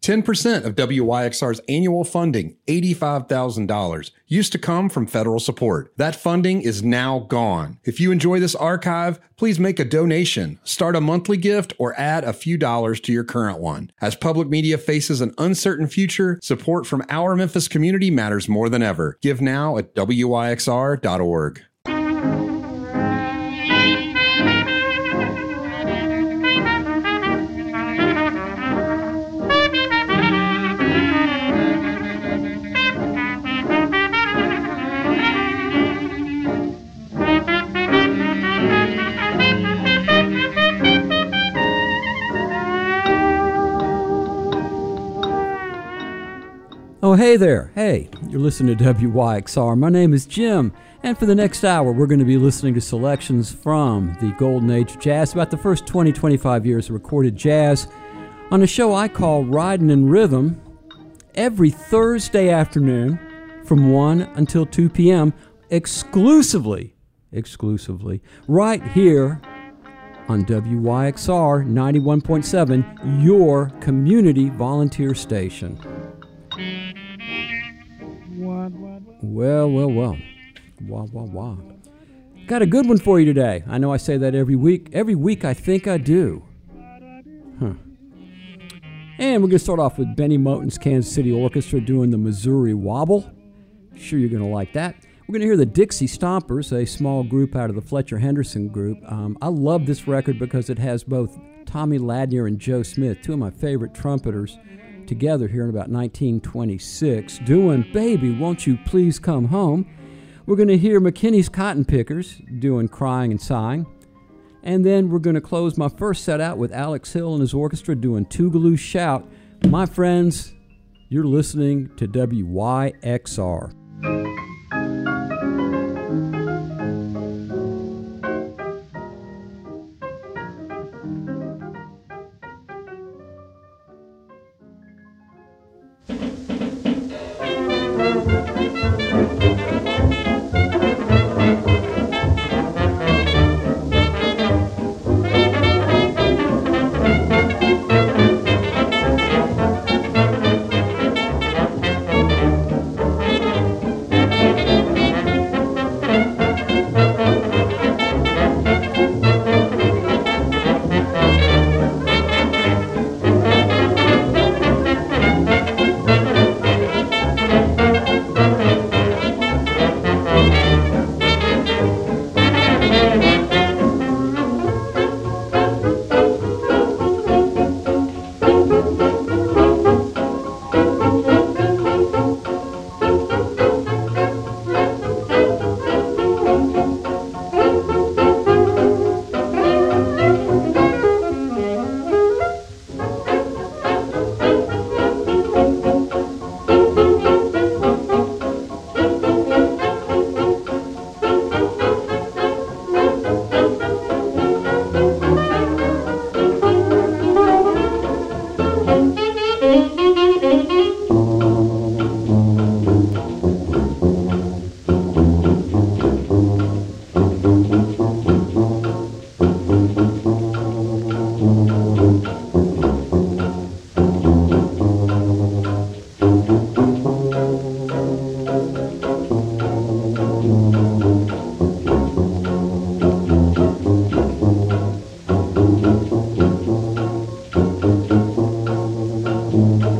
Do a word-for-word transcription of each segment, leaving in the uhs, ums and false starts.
ten percent of W Y X R's annual funding, eighty-five thousand dollars, used to come from federal support. That funding is now gone. If you enjoy this archive, please make a donation, start a monthly gift, or add a few dollars to your current one. As public media faces an uncertain future, support from our Memphis community matters more than ever. Give now at W Y X R dot org. Oh, hey there. Hey, you're listening to W Y X R. My name is Jim, and for the next hour, we're going to be listening to selections from the golden age of jazz, about the first twenty, twenty-five years of recorded jazz, on a show I call Riding in Rhythm, every Thursday afternoon from one until two p.m., exclusively, exclusively, right here on W Y X R ninety-one point seven, your community volunteer station. Well, well, well. Wah, wah, wah. Got a good one for you today. I know I say that every week. Every week I think I do. Huh. And we're going to start off with Benny Moten's Kansas City Orchestra doing the Missouri Wobble. Sure you're going to like that. We're going to hear the Dixie Stompers, a small group out of the Fletcher Henderson group. Um, I love this record because it has both Tommy Ladnier and Joe Smith, two of my favorite trumpeters, together here in about nineteen twenty-six, doing Baby, Won't You Please Come Home. We're going to hear McKinney's Cotton Pickers doing Crying and Sighing. And then we're going to close my first set out with Alex Hill and his orchestra doing Tougaloo Shout. My friends, you're listening to W Y X R. Thank you.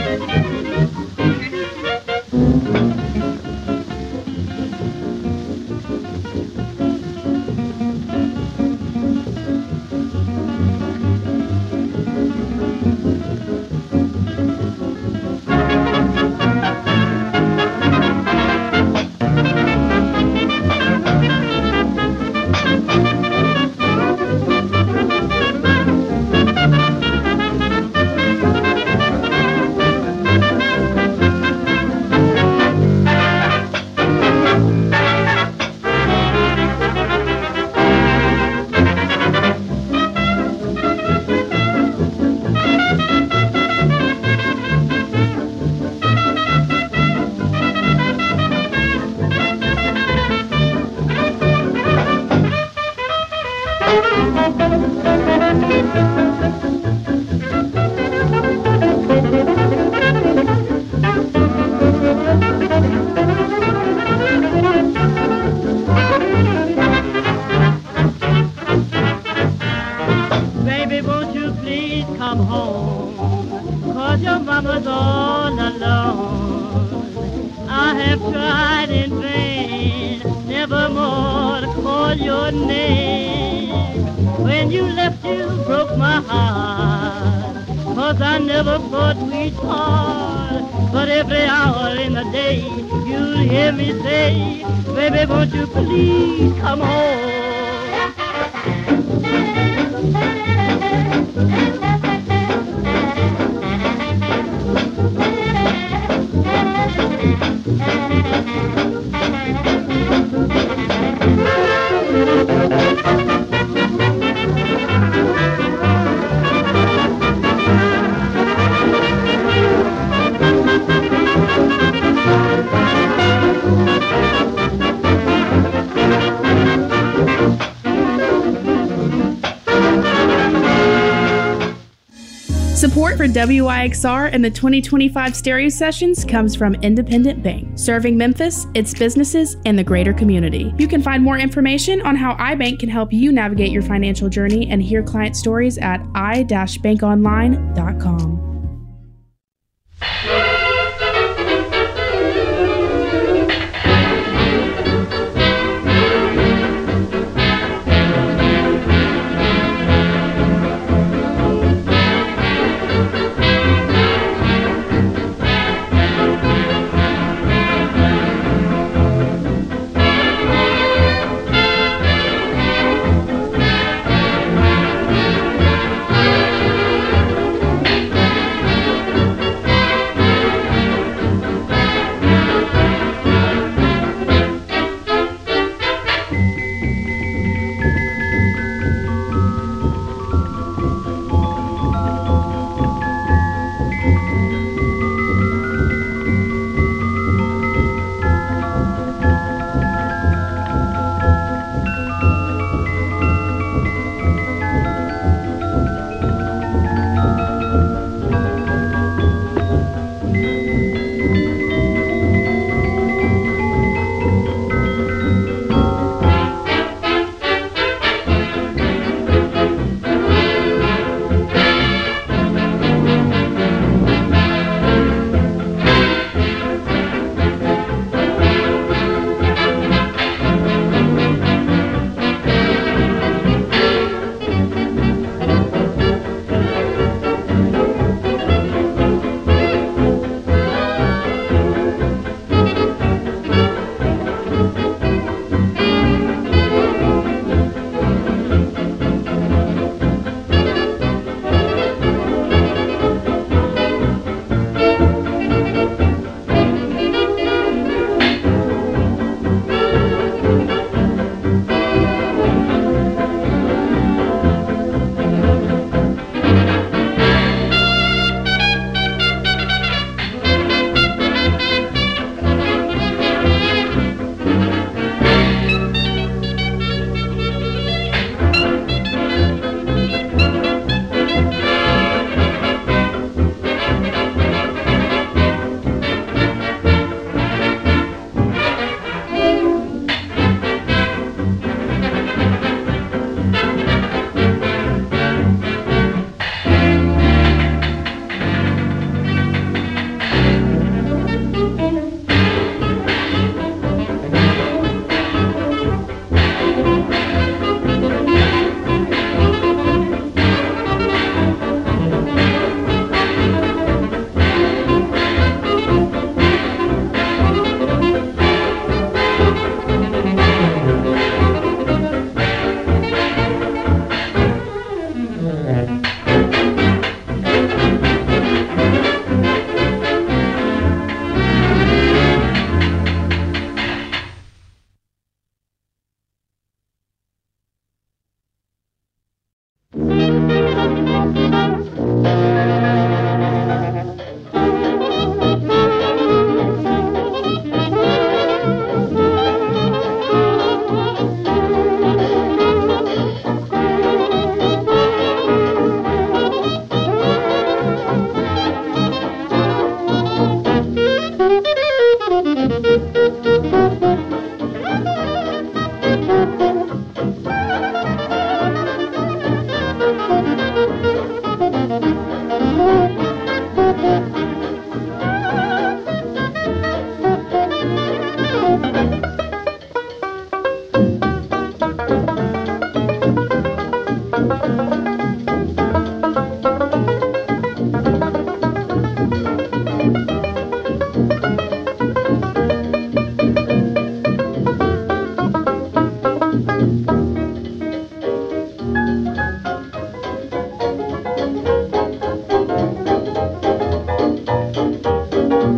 Support for W I X R and the twenty twenty-five Stereo Sessions comes from Independent Bank, serving Memphis, its businesses, and the greater community. You can find more information on how iBank can help you navigate your financial journey and hear client stories at i dash bank online dot com.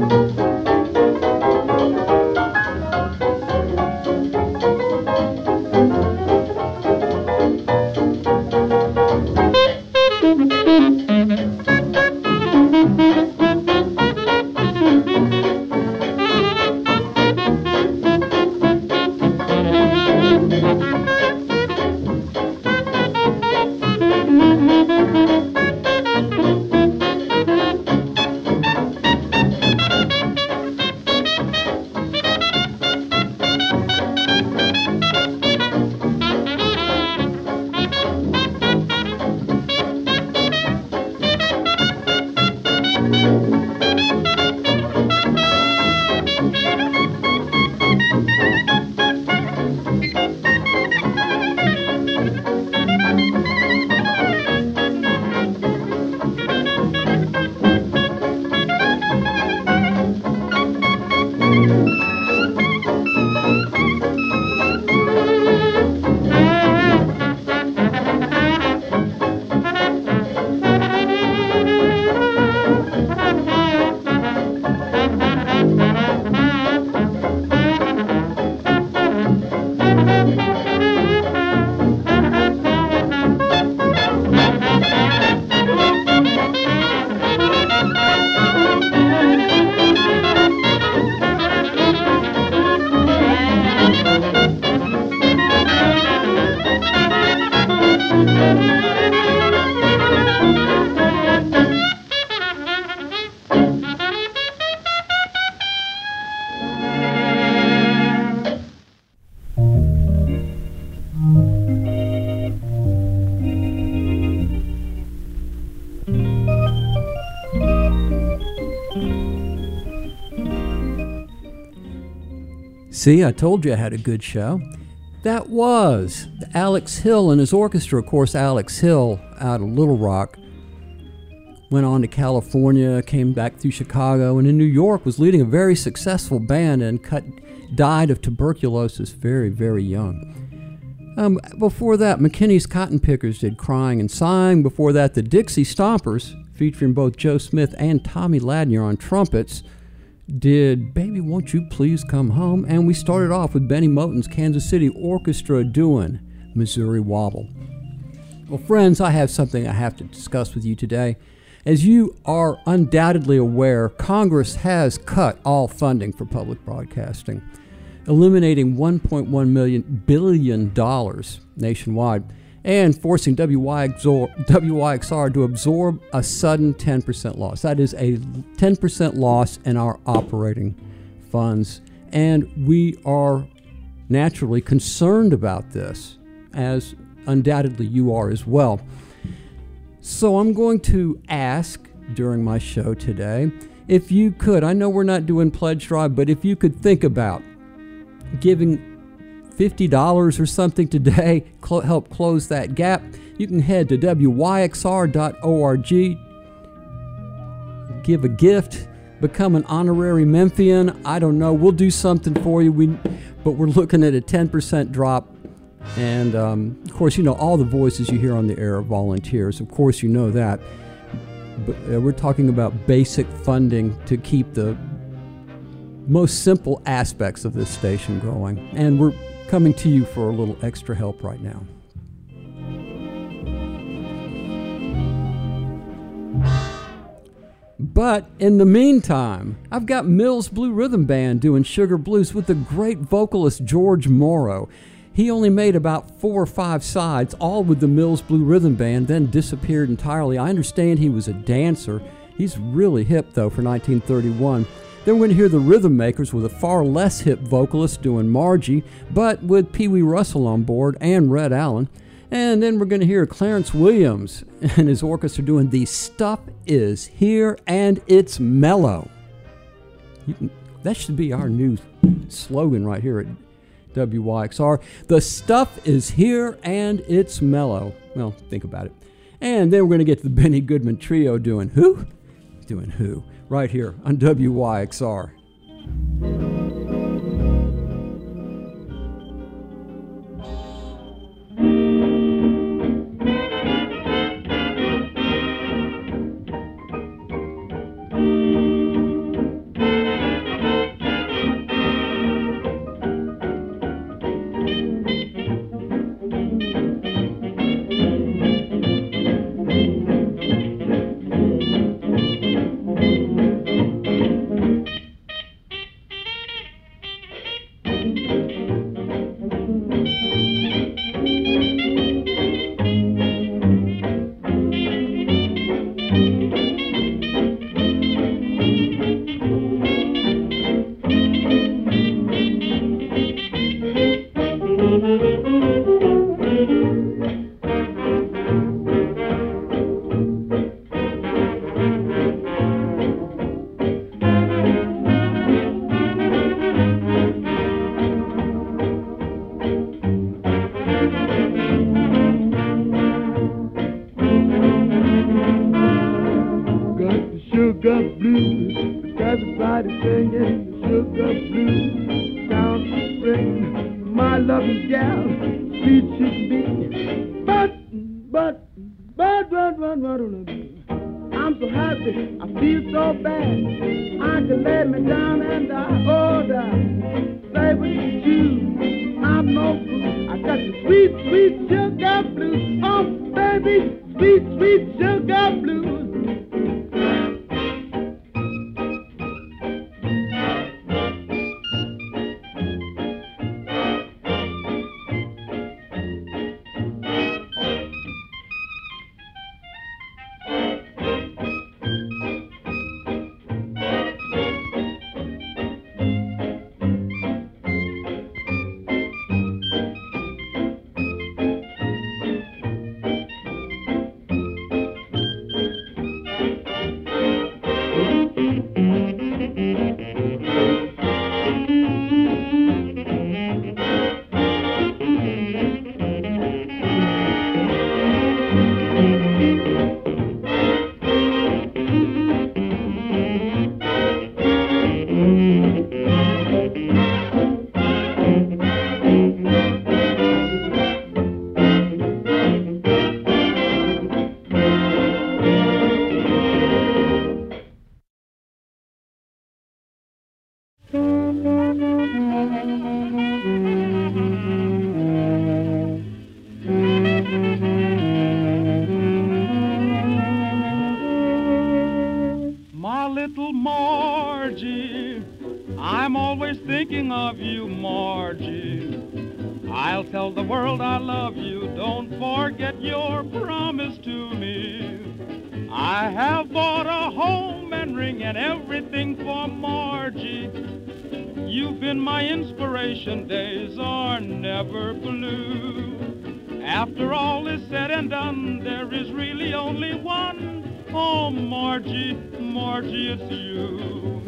See, I told you I had a good show. That was Alex Hill and his orchestra. Of course, Alex Hill out of Little Rock went on to California, came back through Chicago, and in New York was leading a very successful band and cut, died of tuberculosis very, very young. Um, before that, McKinney's Cotton Pickers did Crying and Sighing. Before that, the Dixie Stompers, featuring both Joe Smith and Tommy Ladnier on trumpets, did Baby Won't You Please Come Home. And we started off with Benny Moten's Kansas City Orchestra doing Missouri Wobble. Well, friends, I have something I have to discuss with you today. As you are undoubtedly aware, Congress has cut all funding for public broadcasting, eliminating one point one billion dollars nationwide and forcing W Y X R to absorb a sudden ten percent loss. That is a ten percent loss in our operating funds, and we are naturally concerned about this, as undoubtedly you are as well. So I'm going to ask during my show today, if you could, I know we're not doing pledge drive, but if you could think about giving fifty dollars or something today, cl- help close that gap, you can head to W Y X R dot org, give a gift, become an honorary Memphian. I don't know, we'll do something for you, we, but we're looking at a ten percent drop. And, um, of course, you know, all the voices you hear on the air are volunteers. Of course, you know that. But uh, we're talking about basic funding to keep the most simple aspects of this station going. And we're coming to you for a little extra help right now. But in the meantime, I've got Mills Blue Rhythm Band doing Sugar Blues with the great vocalist George Morrow. He only made about four or five sides, all with the Mills Blue Rhythm Band, then disappeared entirely. I understand he was a dancer. He's really hip, though, for nineteen thirty-one. Then we're going to hear the Rhythm Makers with a far less hip vocalist doing Margie, but with Pee Wee Russell on board and Red Allen. And then we're going to hear Clarence Williams and his orchestra doing The Stuff Is Here and It's Mellow. That should be our new slogan right here at W Y X R. The stuff is here and it's mellow. Well, think about it. And then we're going to get to the Benny Goodman Trio doing who? Doing who? Right here on W Y X R. singing sugar blues down the spring. My loving gal, sweet she be. But, but, but, but, but, but, I'm so happy, I feel so bad. I can lay me down and I oh die. Say what you choose, I'm no fool. I got the sweet, sweet sugar blues. Oh, baby, sweet, sweet sugar blues. Days are never blue. After all is said and done, there is really only one. Oh, Margie, Margie, it's you.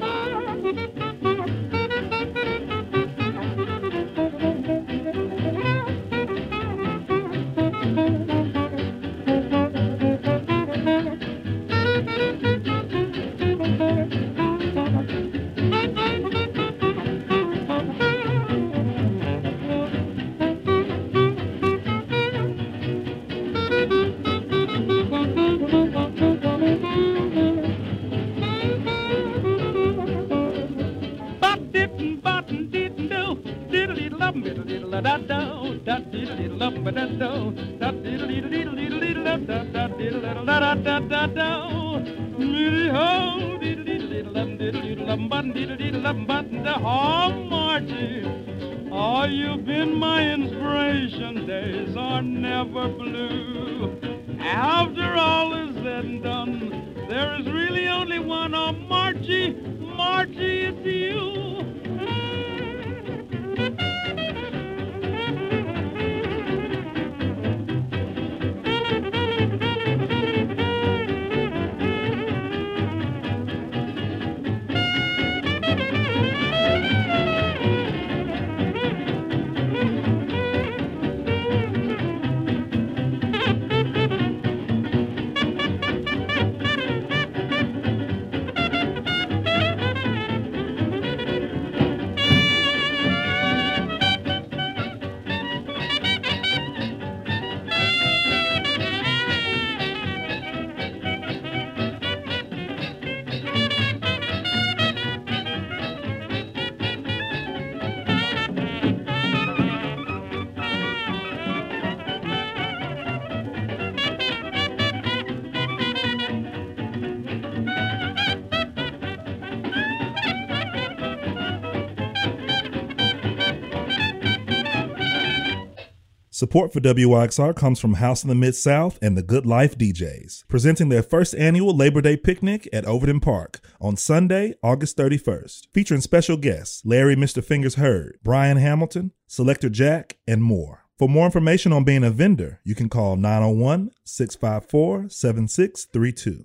Oh, Margie, oh, you've been my inspiration. Days are never blue. After all is said and done, there is really only one. Oh, Margie, Margie, it's you. Support for W Y X R comes from House in the Mid-South and the Good Life D Js, presenting their first annual Labor Day picnic at Overton Park on Sunday, August thirty-first, featuring special guests Larry Mister Fingers Hurd, Brian Hamilton, Selector Jack, and more. For more information on being a vendor, you can call nine oh one, six five four, seven six three two.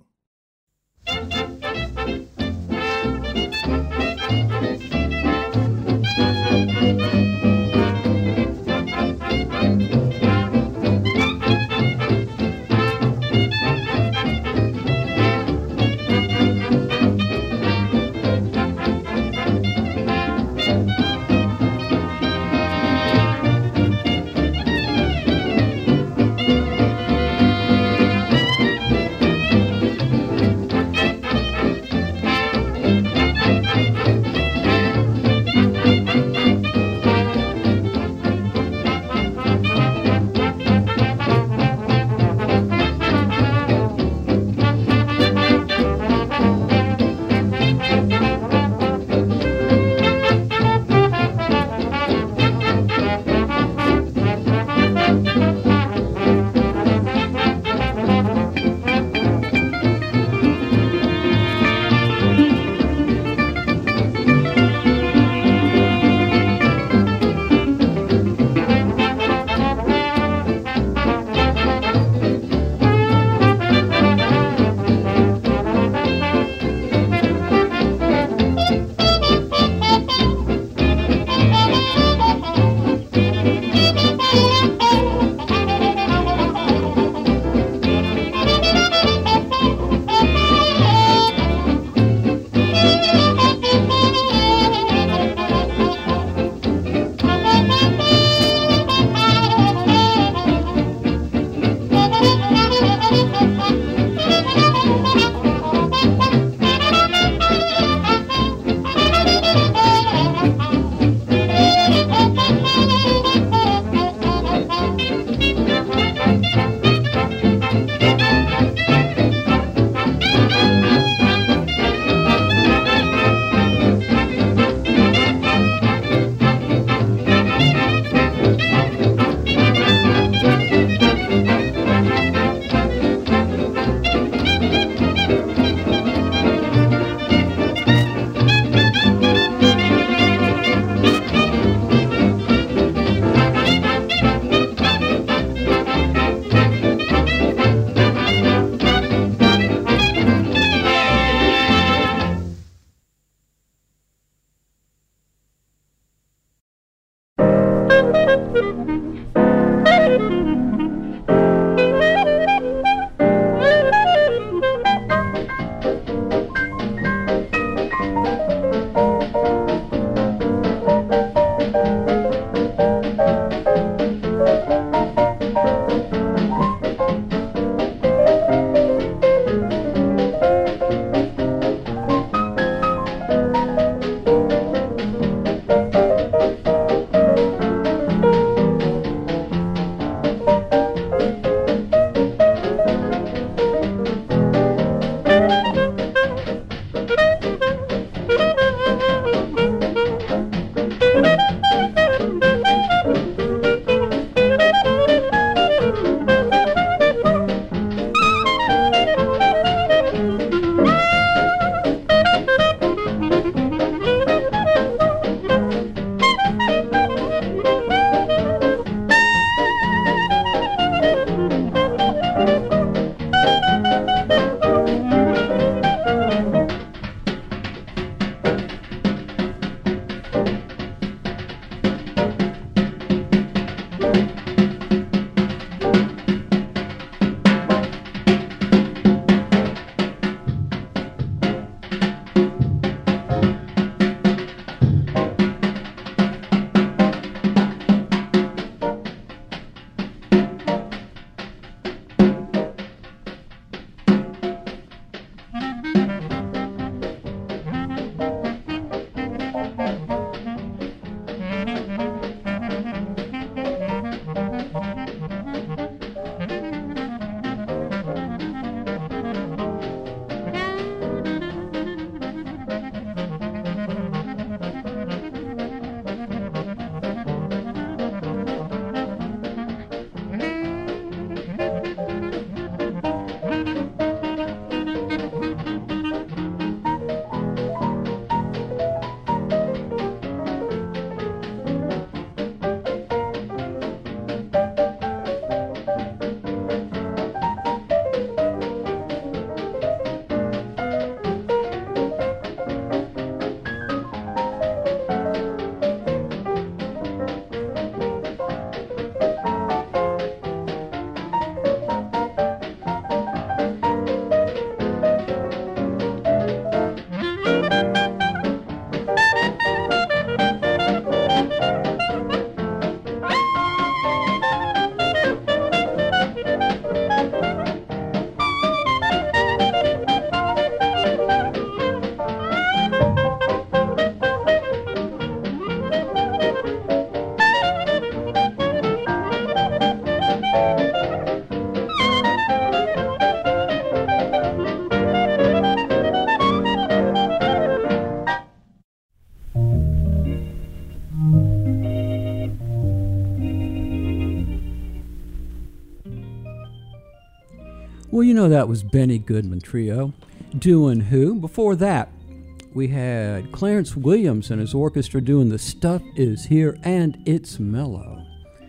Well, you know that was Benny Goodman Trio doing Who. Before that, we had Clarence Williams and his orchestra doing The Stuff Is Here and It's Mellow.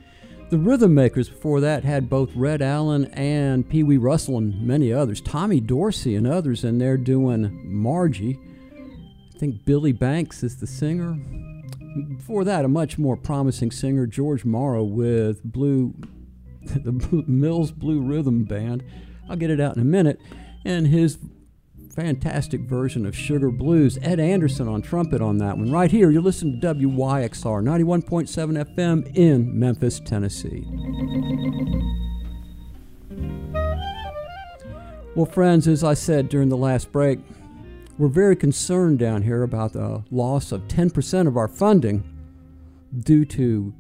The Rhythm Makers before that had both Red Allen and Pee Wee Russell and many others. Tommy Dorsey and others in there doing Margie. I think Billy Banks is the singer. Before that, a much more promising singer, George Morrow with Blue, the Mills Blue Rhythm Band. I'll get it out in a minute. And his fantastic version of Sugar Blues. Ed Anderson on trumpet on that one. Right here, you're listening to W Y X R ninety-one point seven F M in Memphis, Tennessee. Well, friends, as I said during the last break, we're very concerned down here about the loss of ten percent of our funding due to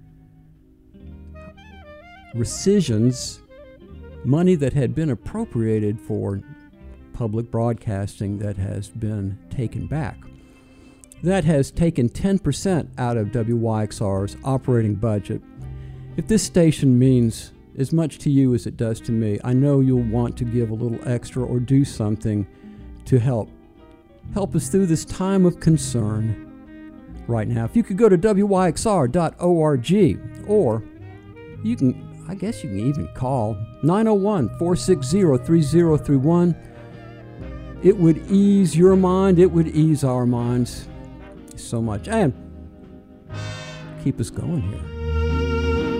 rescissions, money that had been appropriated for public broadcasting that has been taken back. That has taken ten percent out of W Y X R's operating budget. If this station means as much to you as it does to me, I know you'll want to give a little extra or do something to help help us through this time of concern right now. If you could go to W Y X R dot org, or you can, I guess you can even call nine oh one, four six zero, three zero three one. It would ease your mind. It would ease our minds so much and keep us going here.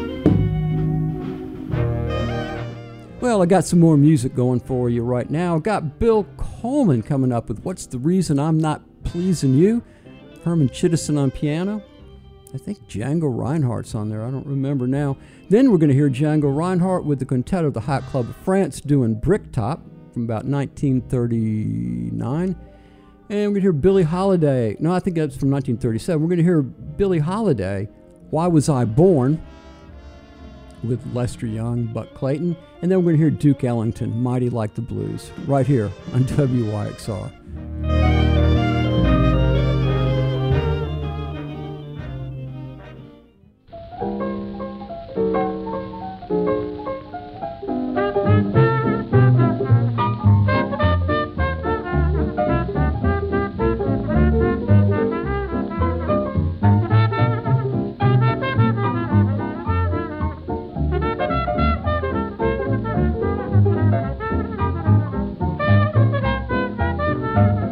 Well, I got some more music going for you right now. Got Bill Coleman coming up with What's the Reason I'm Not Pleasing You? Herman Chittison on piano. I think Django Reinhardt's on there. I don't remember now. Then we're going to hear Django Reinhardt with the Quintet of the Hot Club of France doing Bricktop from about nineteen thirty-nine. And we're going to hear Billie Holiday. No, I think that's from nineteen thirty-seven. We're going to hear Billie Holiday, Why Was I Born? With Lester Young, Buck Clayton. And then we're going to hear Duke Ellington, Mighty Like the Blues, right here on W Y X R. Thank you.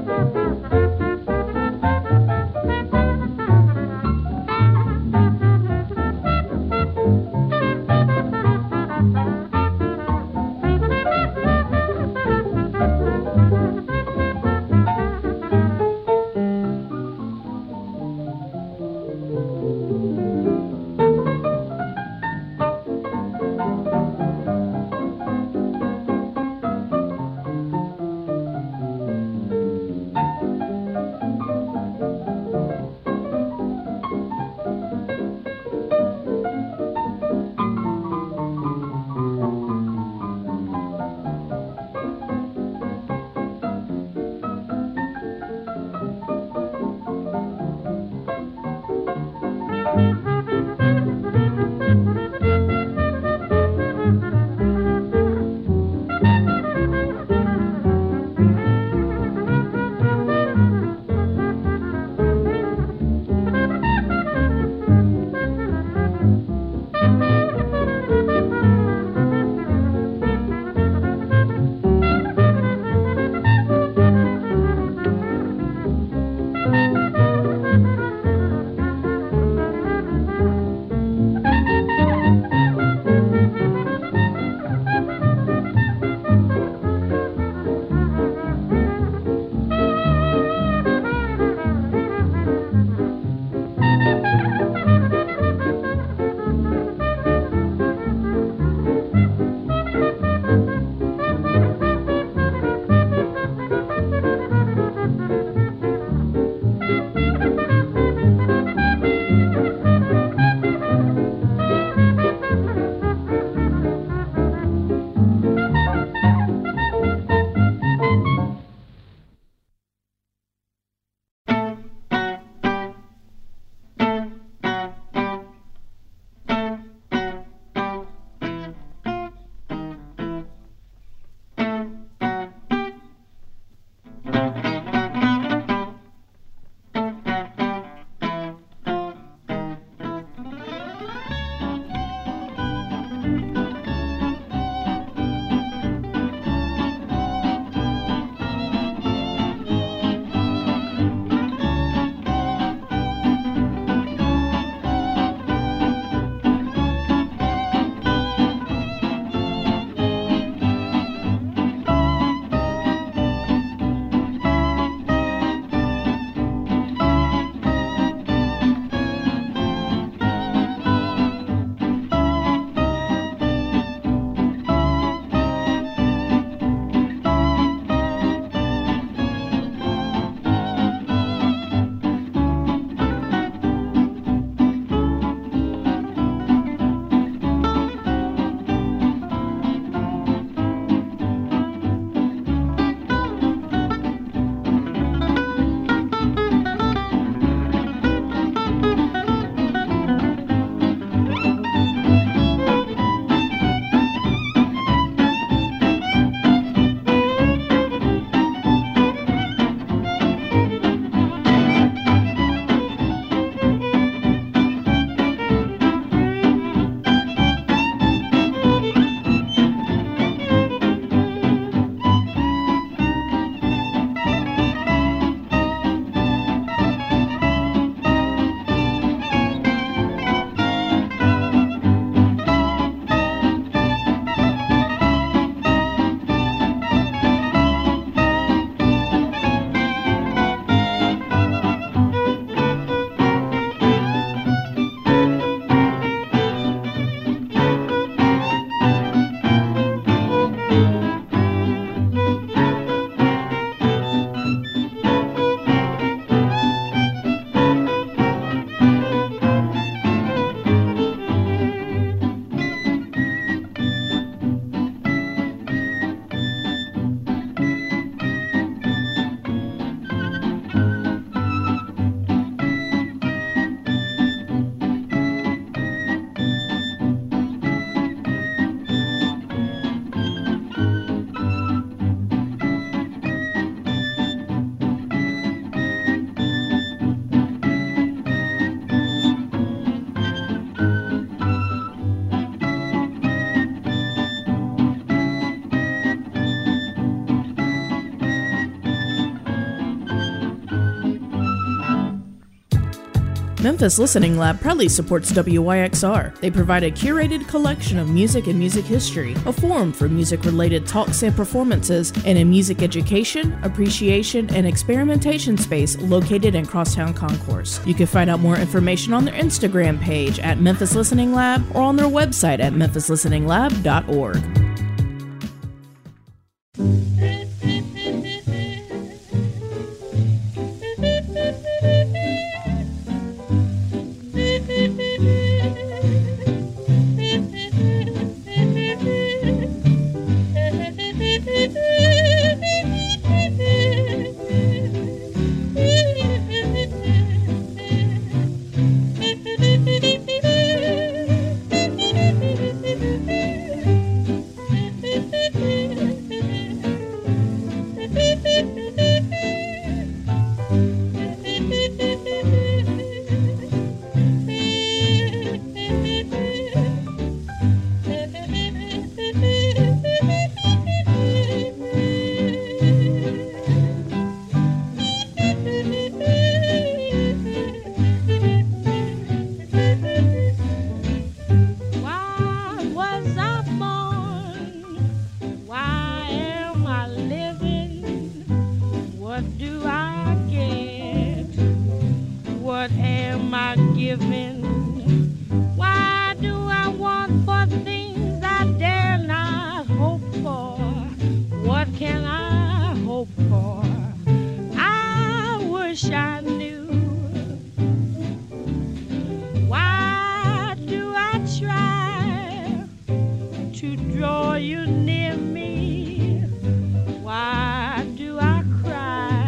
Memphis Listening Lab proudly supports W Y X R. They provide a curated collection of music and music history, a forum for music-related talks and performances, and a music education, appreciation, and experimentation space located in Crosstown Concourse. You can find out more information on their Instagram page at Memphis Listening Lab or on their website at memphis listening lab dot org.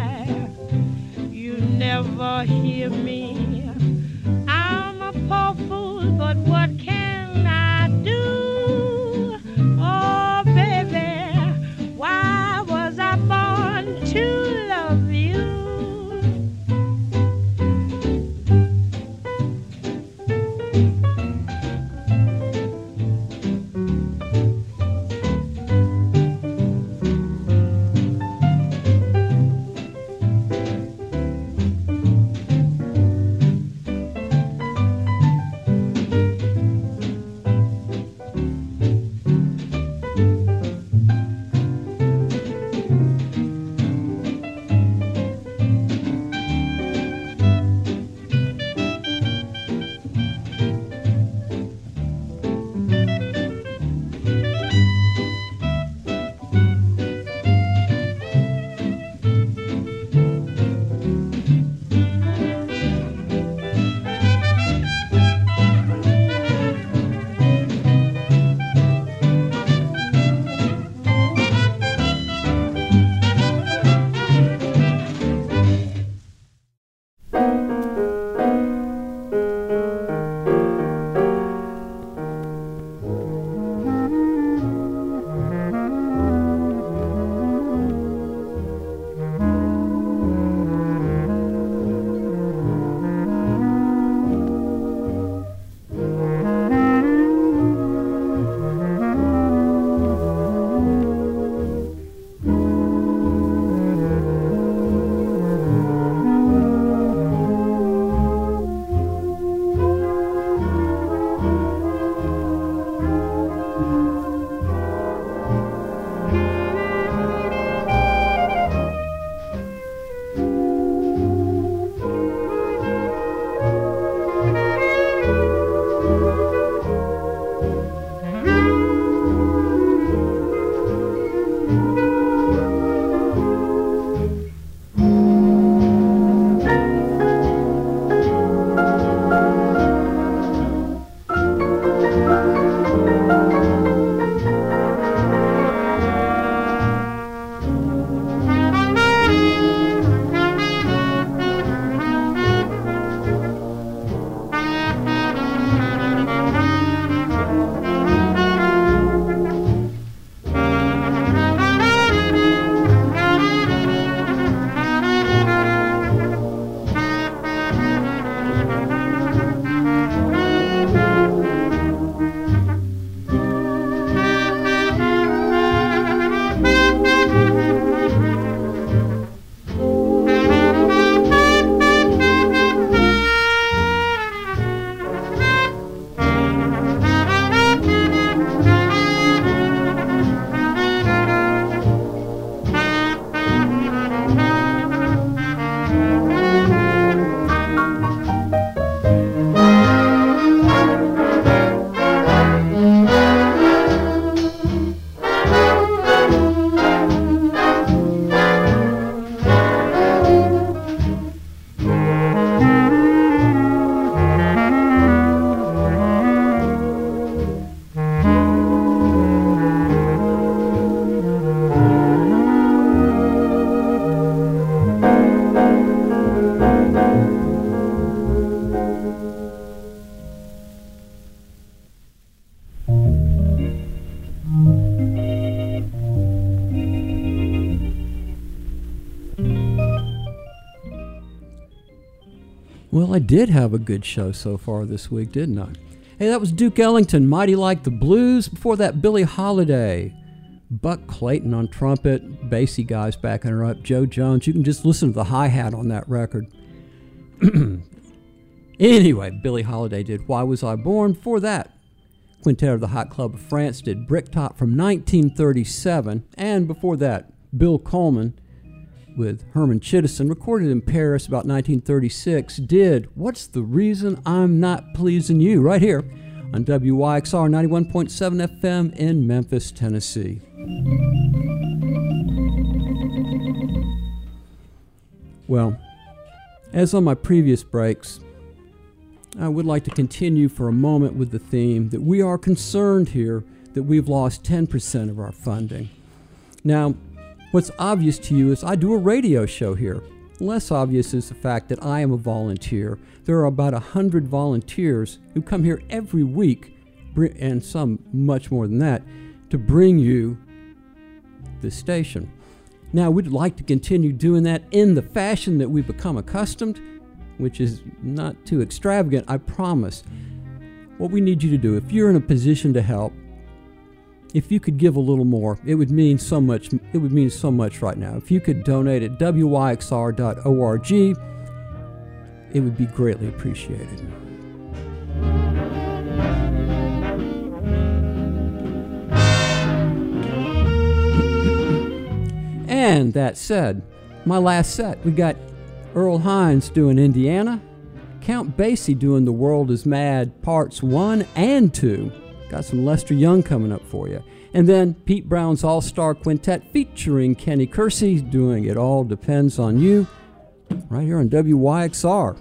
Hear me, I'm a poor fool. Well, I did have a good show so far this week, didn't I? Hey, that was Duke Ellington, Mighty Like the Blues. Before that, Billie Holiday. Buck Clayton on trumpet, bassy guys backing her up, Joe Jones. You can just listen to the hi-hat on that record. Anyway, Billie Holiday did Why Was I Born? Before that, Quintet of the Hot Club of France did Bricktop from nineteen thirty-seven. And before that, Bill Coleman with Herman Chittison, recorded in Paris about nineteen thirty-six, did What's the Reason I'm Not Pleasing You? Right here on W Y X R ninety-one point seven F M in Memphis, Tennessee. Well, as on my previous breaks, I would like to continue for a moment with the theme that we are concerned here that we've lost ten percent of our funding. Now, what's obvious to you is I do a radio show here. Less obvious is the fact that I am a volunteer. There are about one hundred volunteers who come here every week, and some much more than that, to bring you this station. Now, we'd like to continue doing that in the fashion that we've become accustomed, which is not too extravagant, I promise. What we need you to do, if you're in a position to help, if you could give a little more, it would mean so much. It would mean so much right now. If you could donate at W Y X R dot org, it would be greatly appreciated. And that said, my last set, we got Earl Hines doing Indiana, Count Basie doing The World Is Mad Parts one and two. Got some Lester Young coming up for you. And then Pete Brown's All-Star Quintet featuring Kenny Kersey doing It All Depends on You, right here on W Y X R.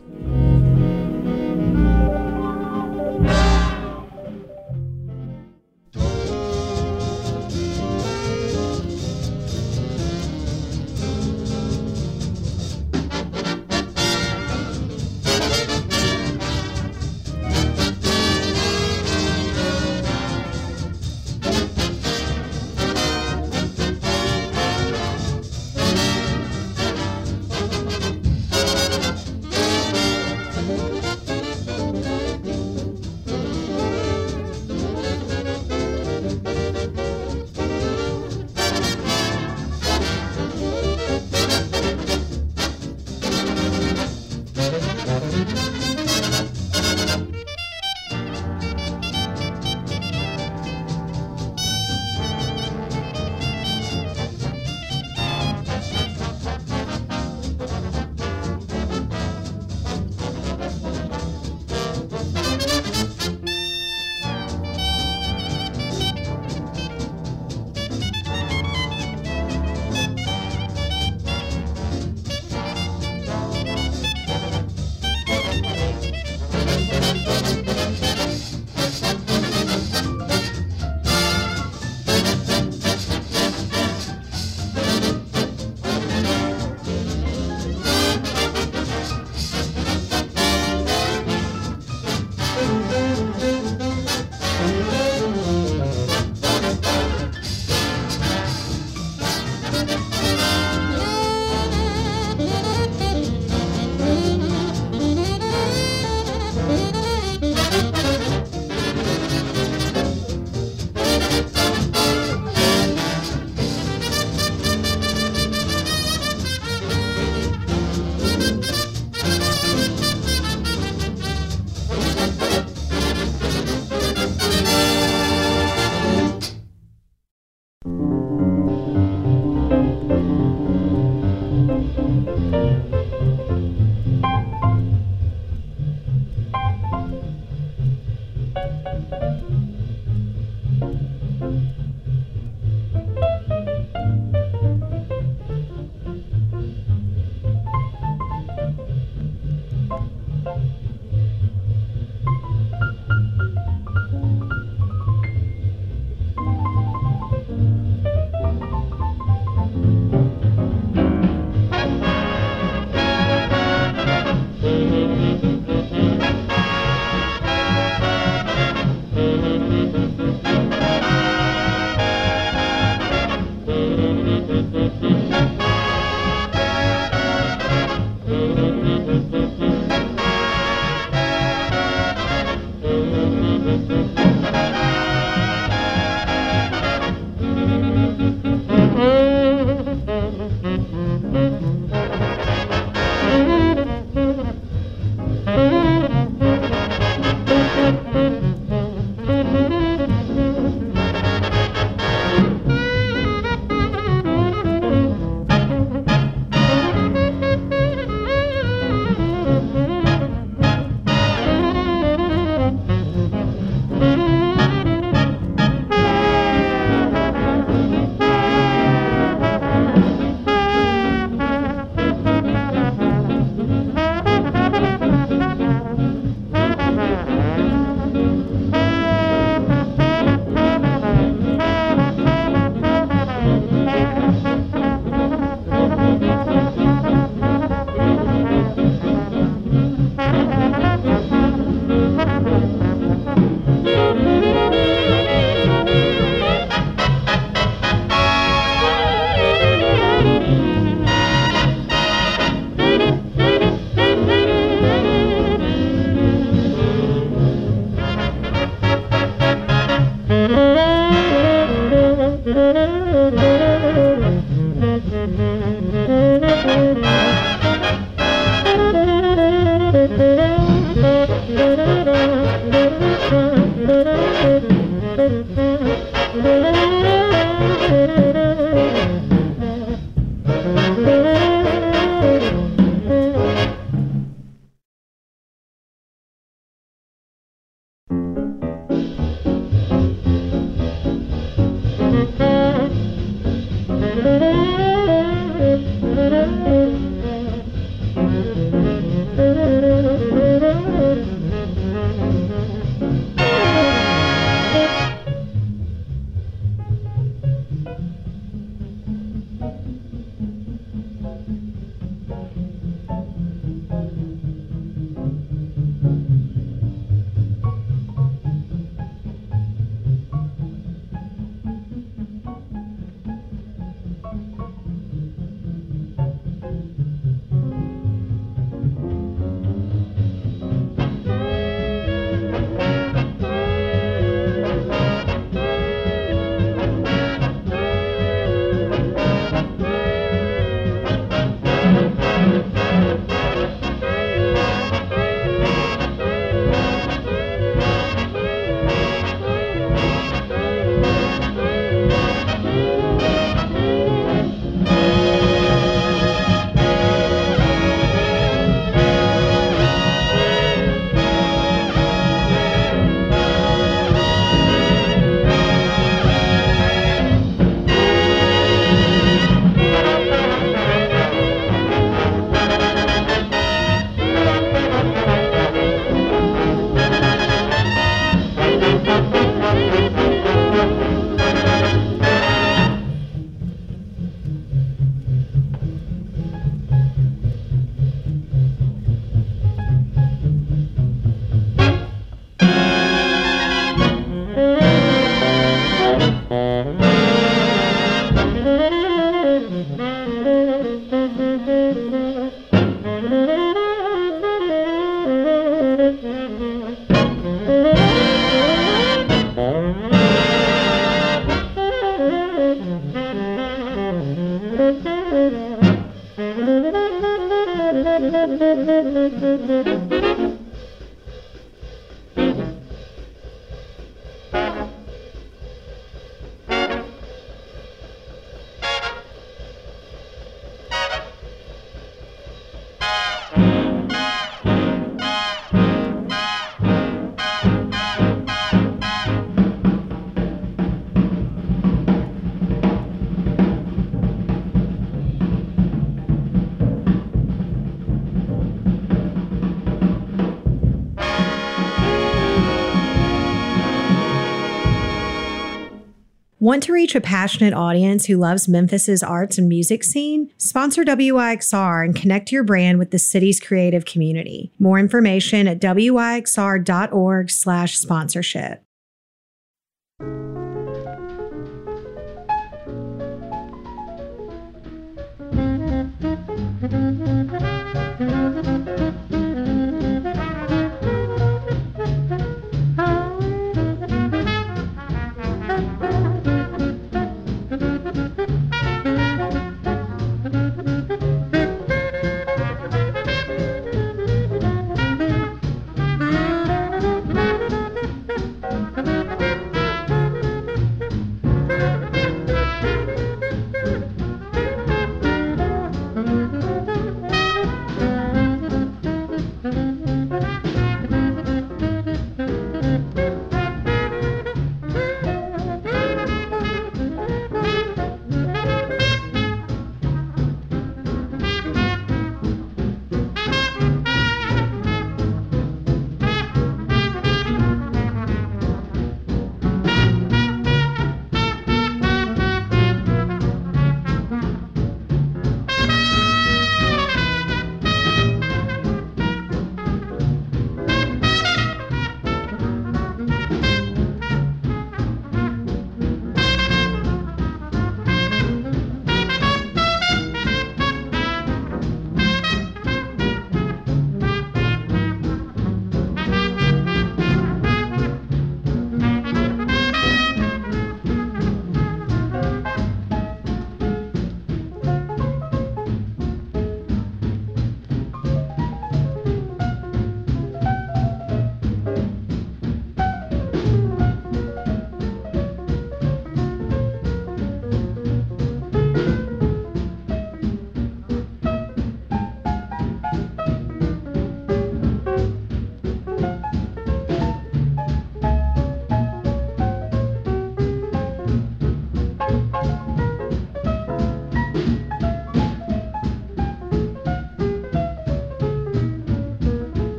Want to reach a passionate audience who loves Memphis's arts and music scene? Sponsor W I X R and connect your brand with the city's creative community. More information at W I X R dot org slash sponsorship.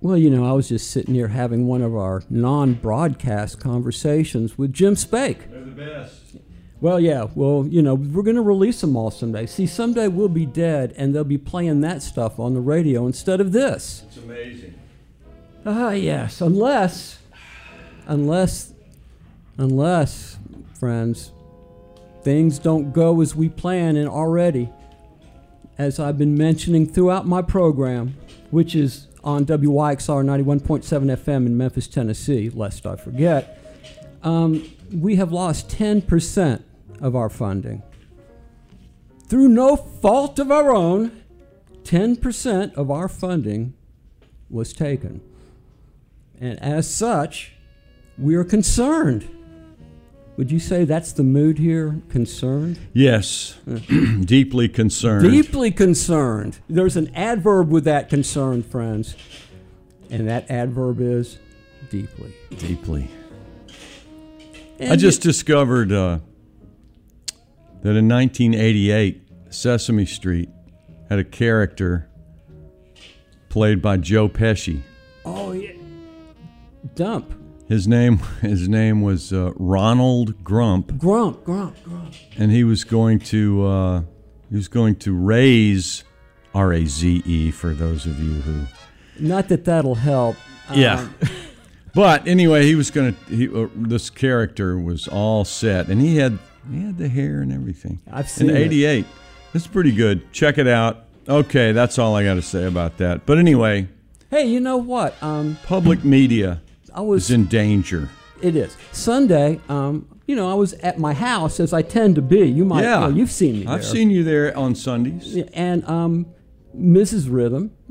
Well, you know, I was just sitting here having one of our non-broadcast conversations with Jim Spake. They're the best. Well, yeah, well, you know, we're going to release them all someday. See, someday we'll be dead, and they'll be playing that stuff on the radio instead of this. It's amazing. Ah, yes, unless, unless, unless, friends, things don't go as we plan, and already, as I've been mentioning throughout my program, which is on W Y X R ninety-one point seven F M in Memphis, Tennessee, lest I forget, um, we have lost ten percent of our funding. Through no fault of our own, ten percent of our funding was taken. And as such, we are concerned. Would you say that's the mood here? Concerned? Yes. Deeply concerned. Deeply concerned. There's an adverb with that concern, friends. And that adverb is deeply. Deeply. And I just discovered uh, that in nineteen eighty-eight, Sesame Street had a character played by Joe Pesci. Oh, yeah. Dump. His name, his name was uh, Ronald Grump. Grump, Grump, Grump. And he was going to, uh, he was going to raise, R A Z E for those of you who. Not that that'll help. Yeah. Um, But anyway, he was going to. He, uh, this character was all set, and he had he had the hair and everything. I've seen in it. eighty-eight. It's pretty good. Check it out. Okay, that's all I got to say about that. But anyway, hey, you know what? Um, public media I was. is in danger. It is Sunday. Um, you know, I was at my house as I tend to be. You might. Yeah, Well, you've seen me. I've there. seen you there on Sundays. And um, Missus Rhythm,